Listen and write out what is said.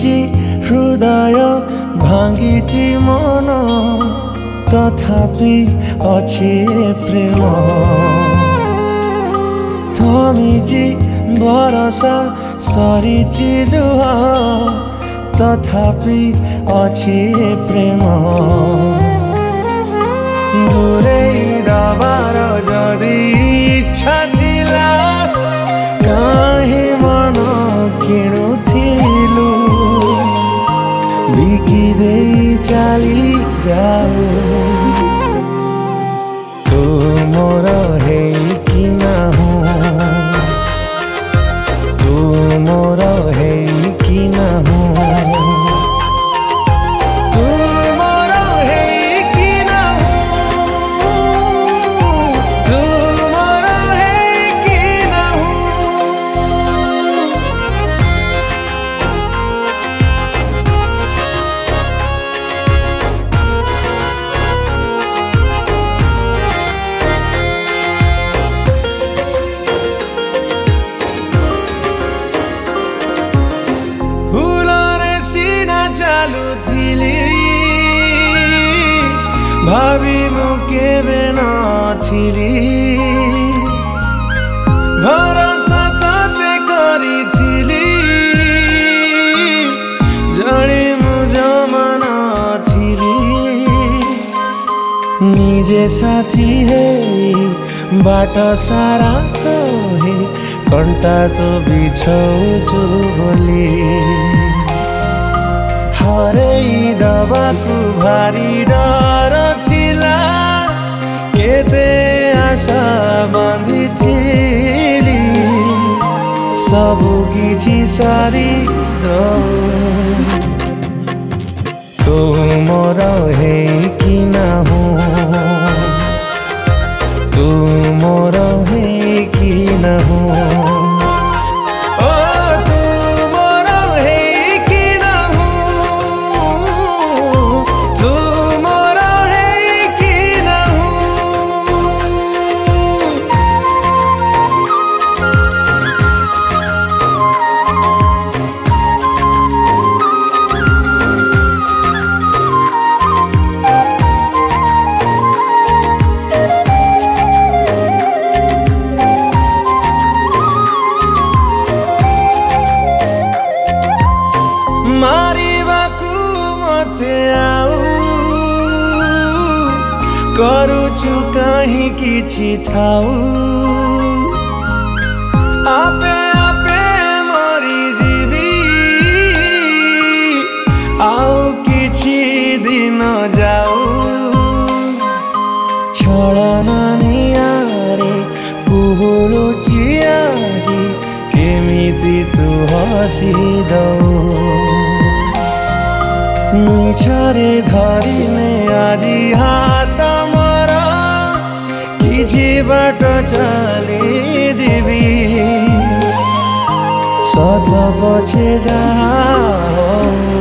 टूटिची हृदय भांगिची मन तथापि अछि प्रेम थमिची भरोसा सरिची लुह तथापि अछि प्रेम दूरेई दबार जदि इच्छा थिला काहे मन किणुथिलु बिकी देई चली जाऊ तू मोर हेई कि नाहु तू मोर हेई कि नाहु भावी मुके बेना थिली भरोसा तते करी थिली जणी मु जमाना थिली निजे साथी है बाट सारा कहे कंटा तो बिछौछु बोली हरेई दबाकु भारी डर थिला केते आशा बांधिथिली सबु किछि सारी तू मोर हेई कि नाहु तू मोर हेई कि नाहु करुछु कहीं किछि थाऊ आपे आपे मरी जीवी आउ किछि दिन जाऊ छलना नियारे कुहुलुची आजी केमिति तू हसी दऊ मिछरे धरिने आजी हाथ मोरा किछि बाट चली जीवी सत पछे जा